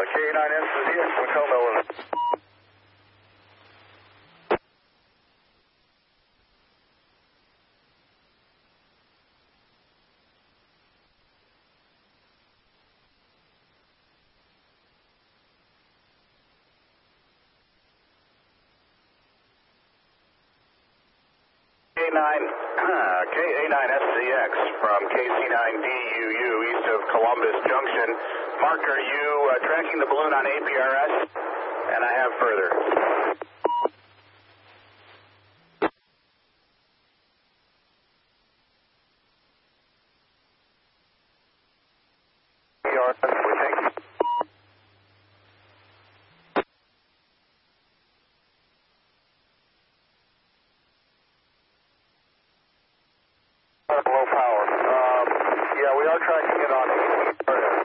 K9SCX, Macomb, Illinois. K9SCX from KC9DUU east of Columbus Junction. Mark, are you tracking the balloon on APRS? And I have further. Low power. Yeah, we are tracking it on APRS.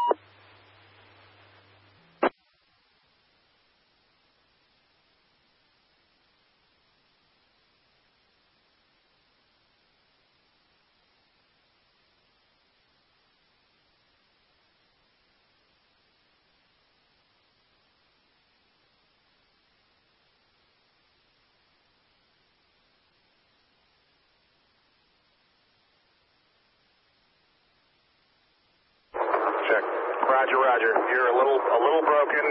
Check. Roger, Roger. You're a little broken.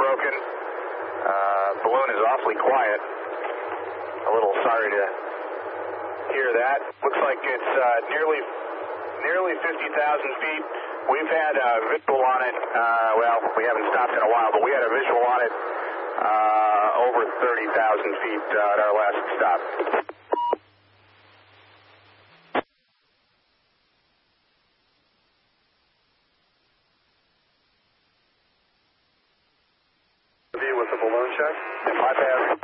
Balloon is awfully quiet. A little sorry to hear that. Looks like it's nearly 50,000 feet. We've had a visual on it. Well, we haven't stopped in a while, but we had a visual on it over 30,000 feet at our last stop. With the balloon check. My bad.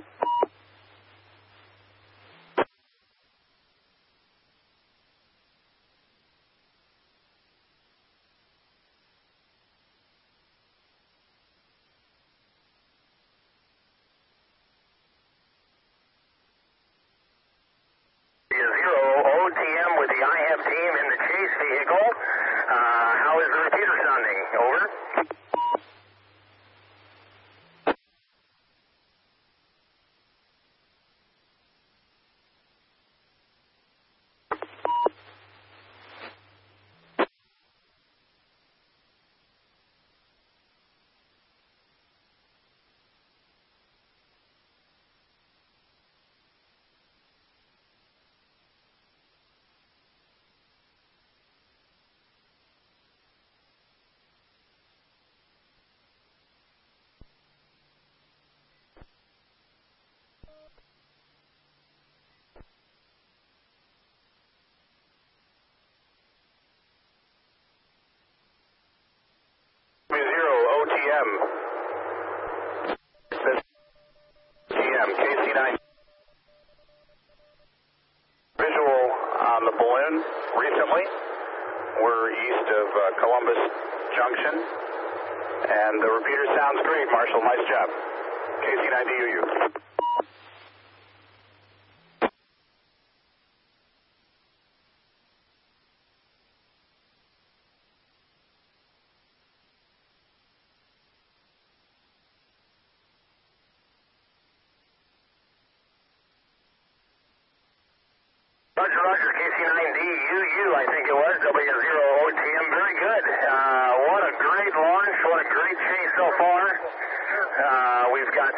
OTM with the IM team in the chase vehicle. How is the repeater sounding? Over. KC9 visual on the balloon recently. We're east of Columbus Junction, and the repeater sounds great, Marshall. Nice job. KC9DUU. Roger, KC9DUU, I think it was, W0OTM, very good. What a great launch, what a great chase so far. We've got...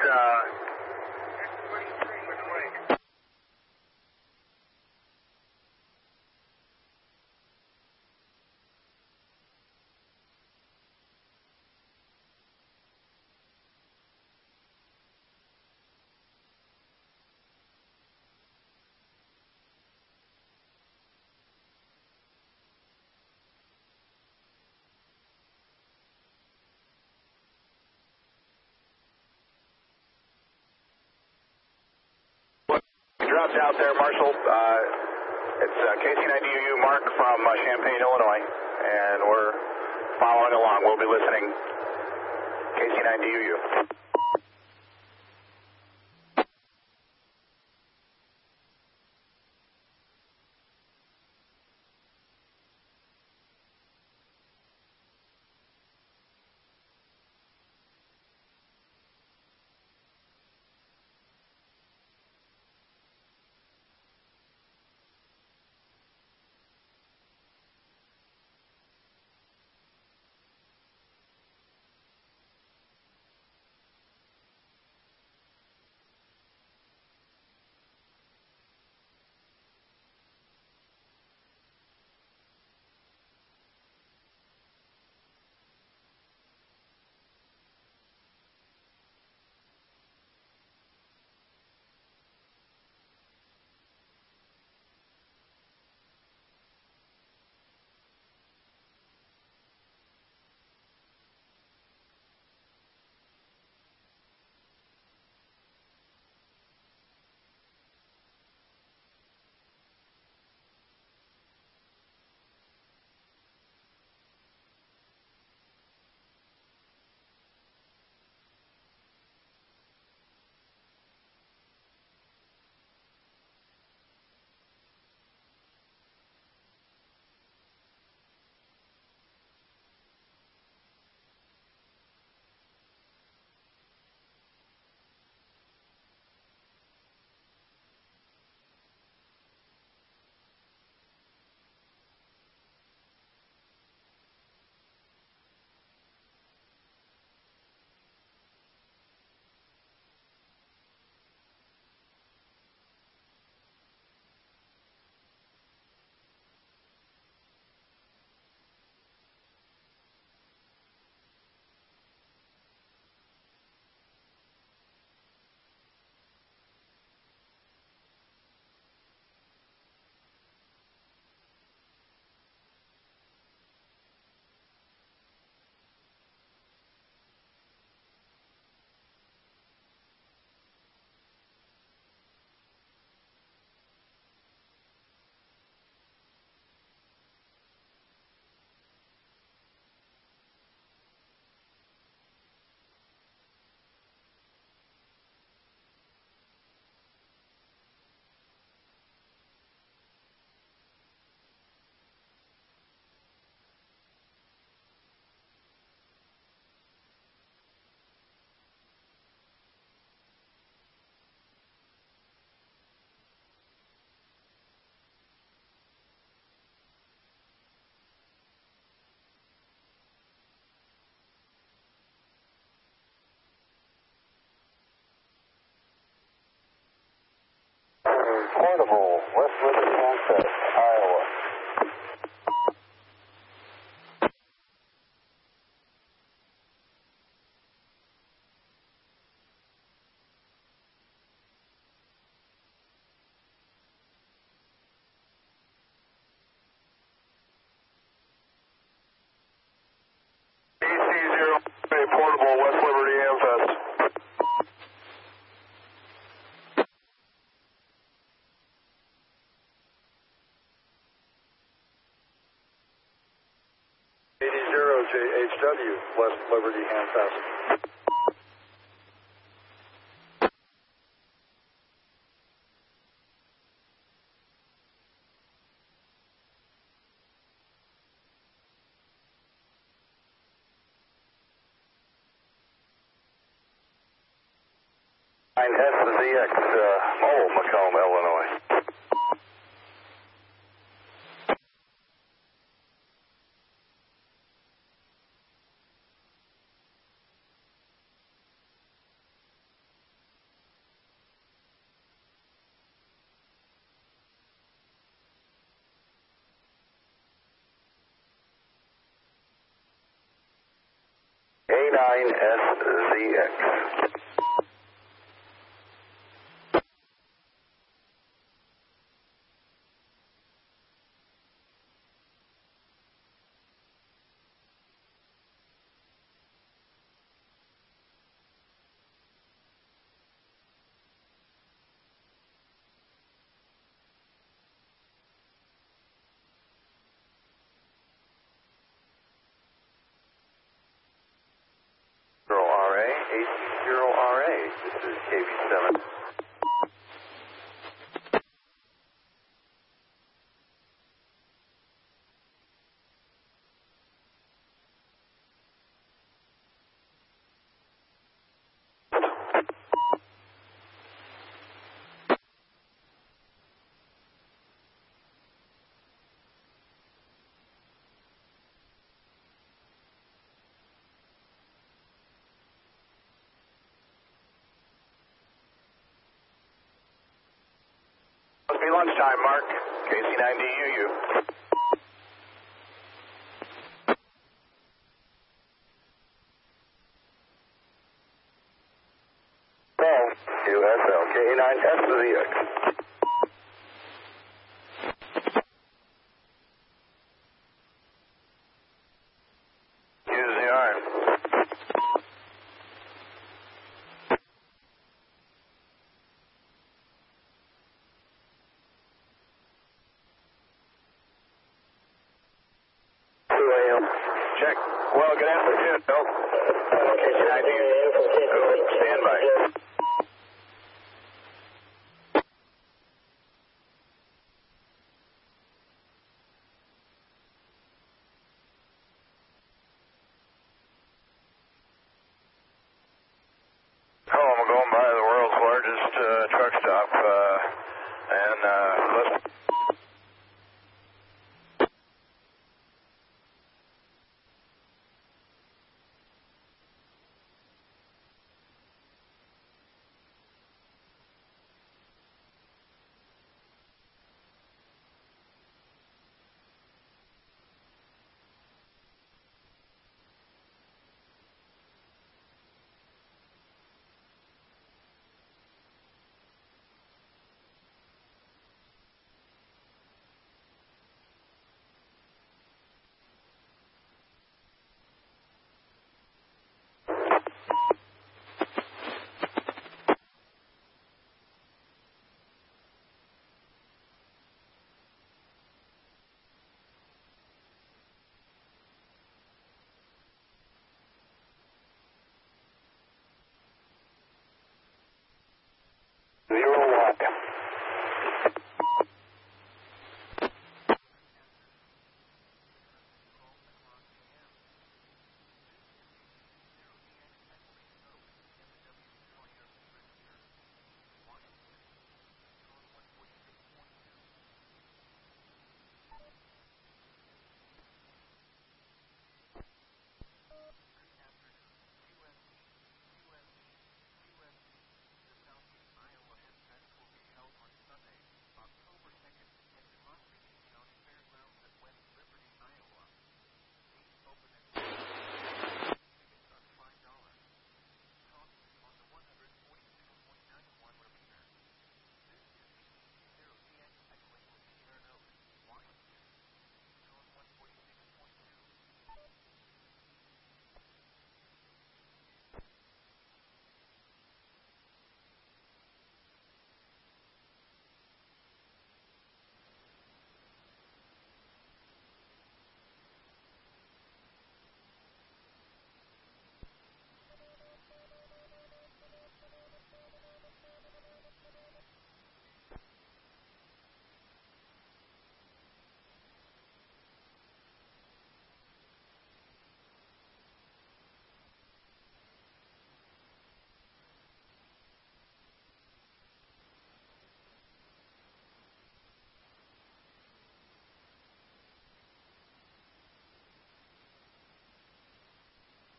Dropped out there, Marshall. It's KC9DUU Mark from Champaign, Illinois, and we're following along. We'll be listening. KC9DUU. Portable, West Liberty Handset, Iowa. AC0, Portable, West Liberty Amfest. JHW, West Liberty Handfast. SZX, Macomb, Illinois. A9SZX. RA, AC0RA. This is KB7. Must be lunchtime, Mark. KC9DUU. QSL, K9SZX. Use the arm. Check. Well, good afternoon, Bill. KC9DUU. Stand by. Oh, I'm going by the world's largest truck stop, and let's.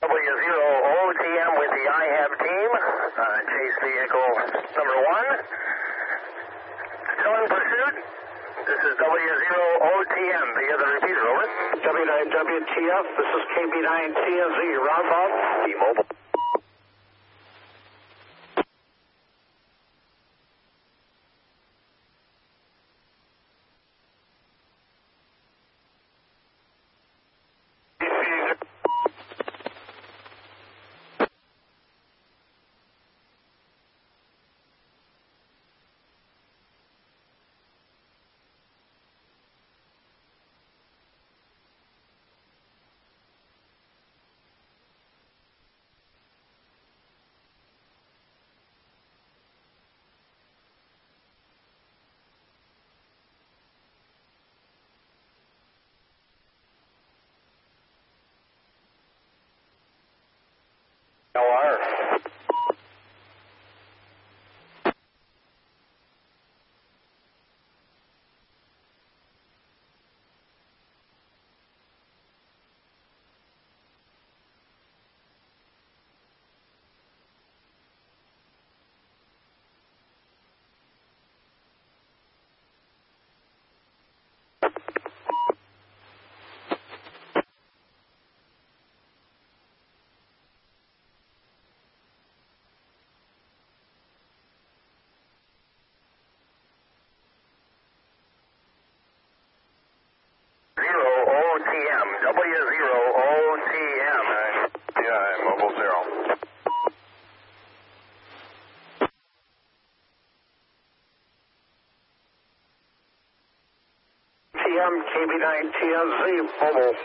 W0OTM with the IHAB team. Chase vehicle number 1. Still in pursuit. This is W0OTM via the repeater, over. W9WTF, this is KB9TNZ, round off. T-Mobile. LR. OTM, W0OTM. Yeah, Mobile 0. TM, KB9TNZ, Mobile.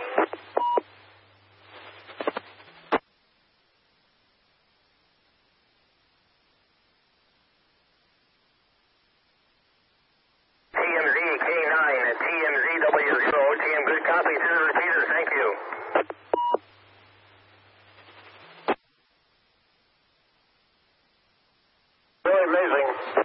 TMZ K9, TMZ W0OTM, good copy to the repeater, thank you. Really amazing.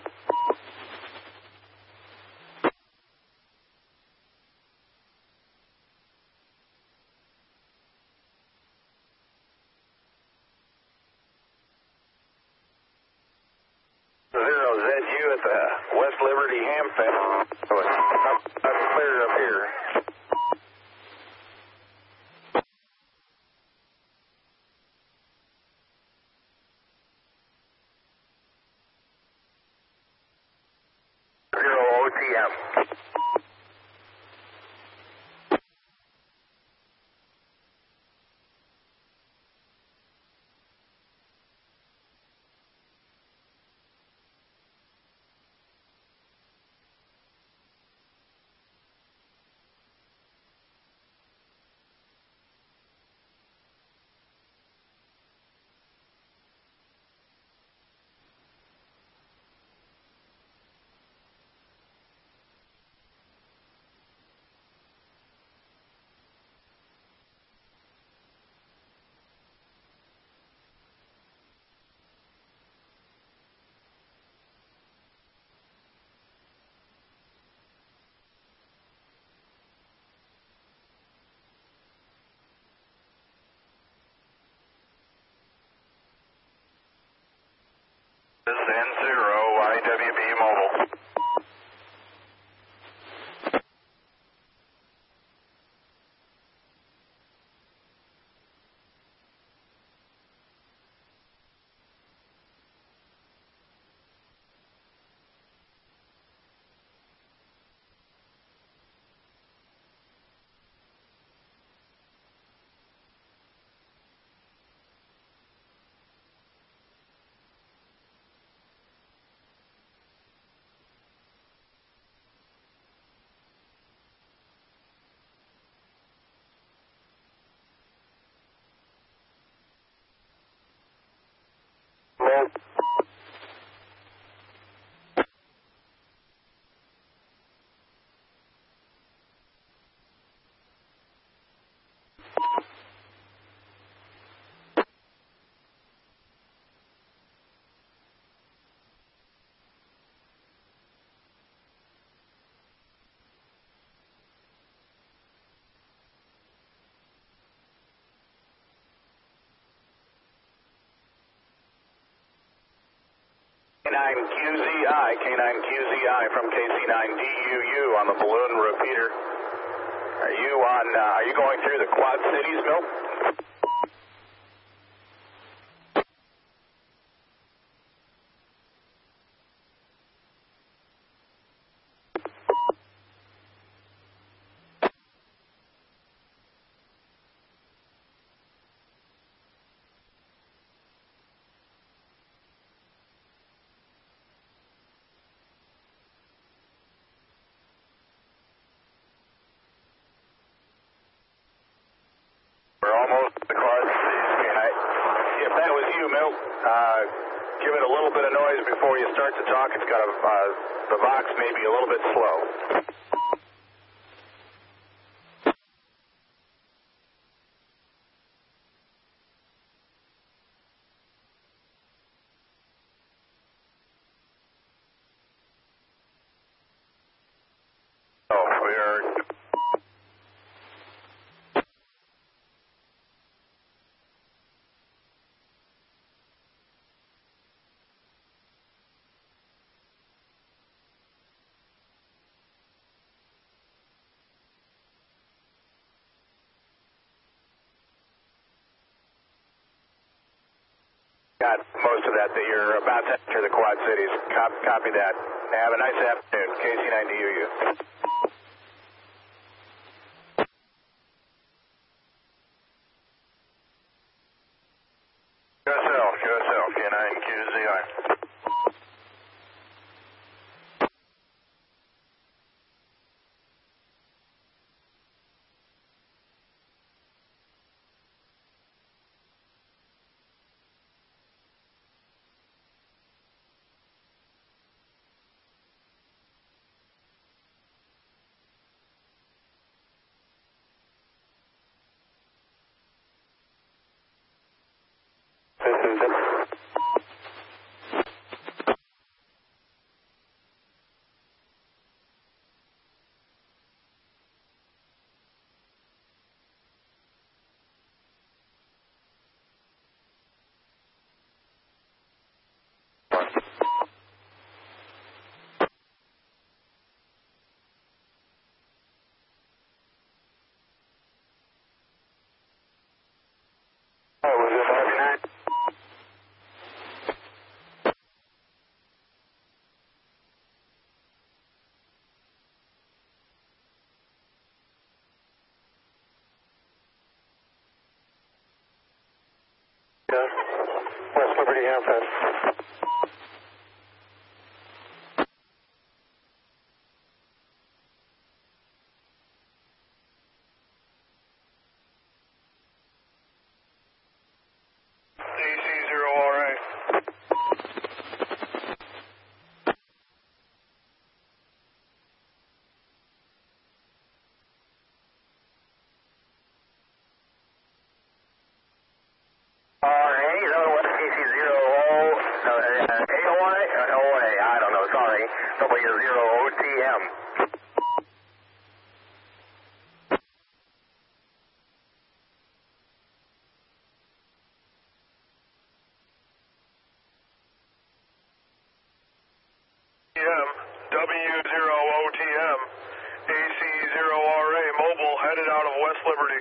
Zero ZU at the West Liberty Hamfest. Up clear up here. OTM. This is N0 IWB Mobile. K9QZI from KC9DUU on the balloon repeater. Are you going through the Quad Cities, Milt? We're almost at the Quad Cities. If that was you, Milt, give it a little bit of noise before you start to talk. It's got the Vox may be a little bit slow. Oh, we are. Got most of that you're about to enter the Quad Cities. Copy that. Have a nice afternoon. KC9DUU. QSL, K9QZI. This is it. Oh, was it 49? West Liberty Hamfest. AC0RA. I don't know, sorry. W0OTM. W0OTM. AC0RA mobile headed out of West Liberty.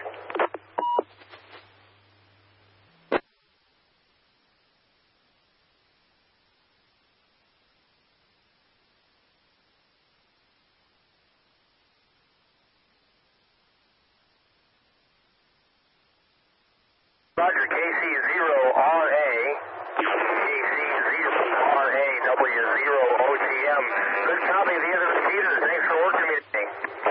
Roger, KC0RA, KC0RA, W0OTM. Good copy of the other repeaters. Thanks for working with me.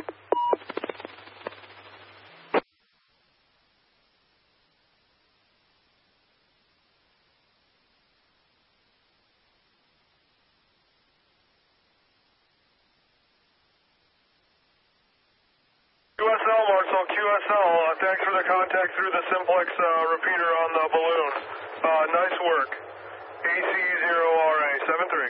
QSL, Marcel, QSL. Thanks for the contact through the simplex repeater on the balloon. Nice work. AC0RA, 7-3.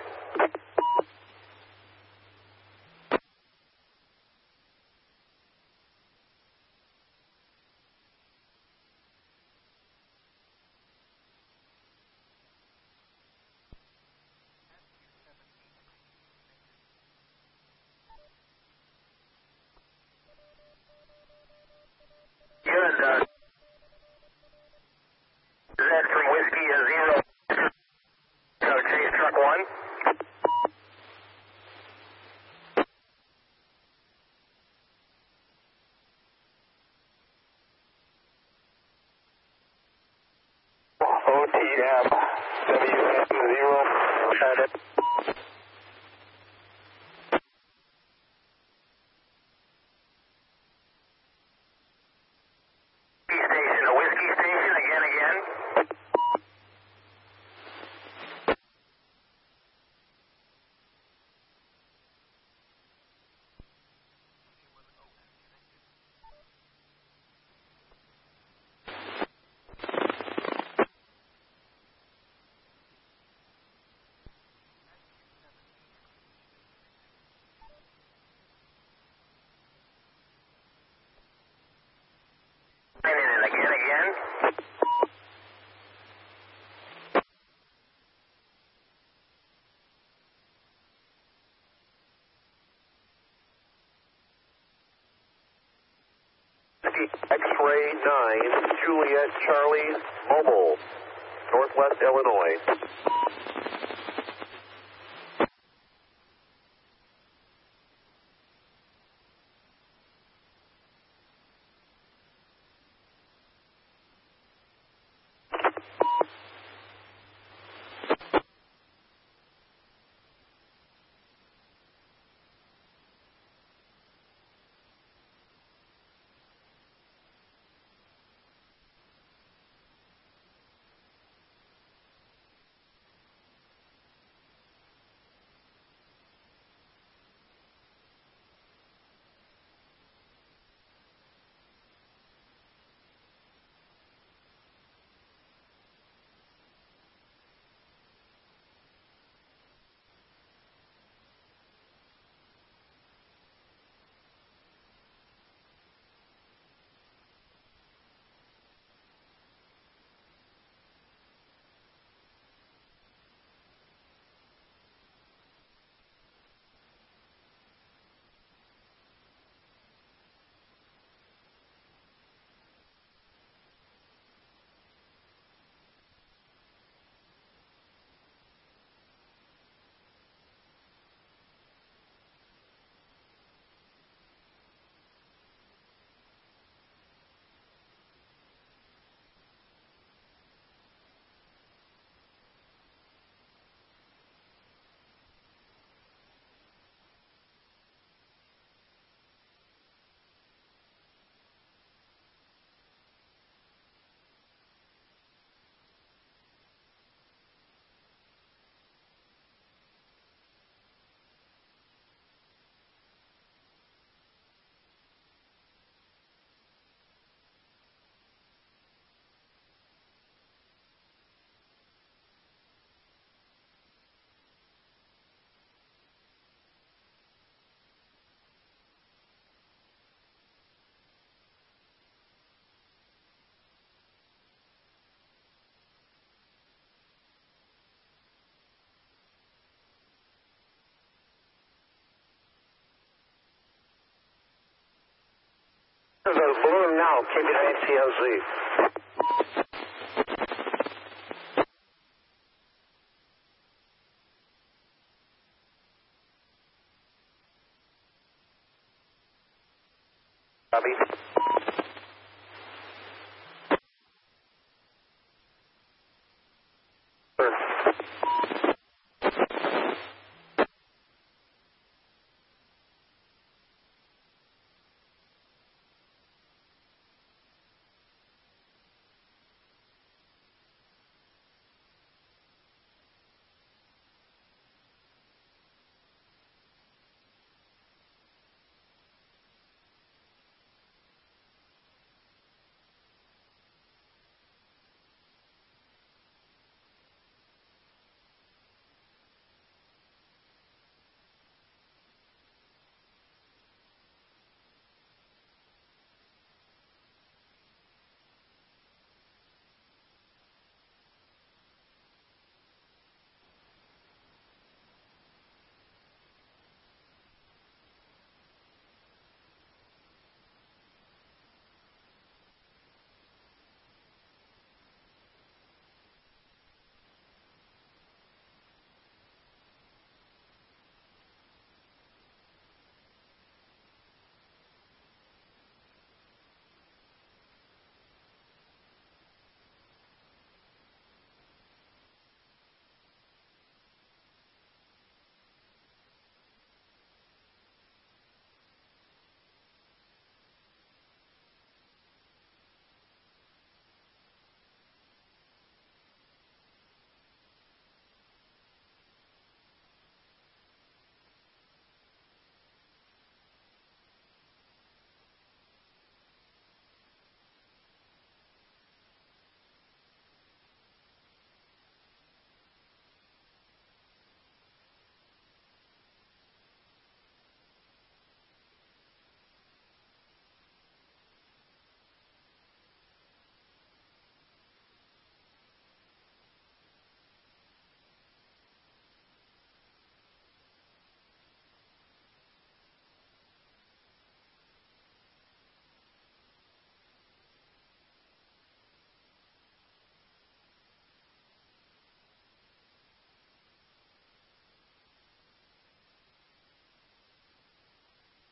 EM, WM0, China. Station, a whiskey station, again. And again. X-ray 9, Juliet Charlie, Mobile, Northwest Illinois. There's a balloon now, KP9CLZ. Copy.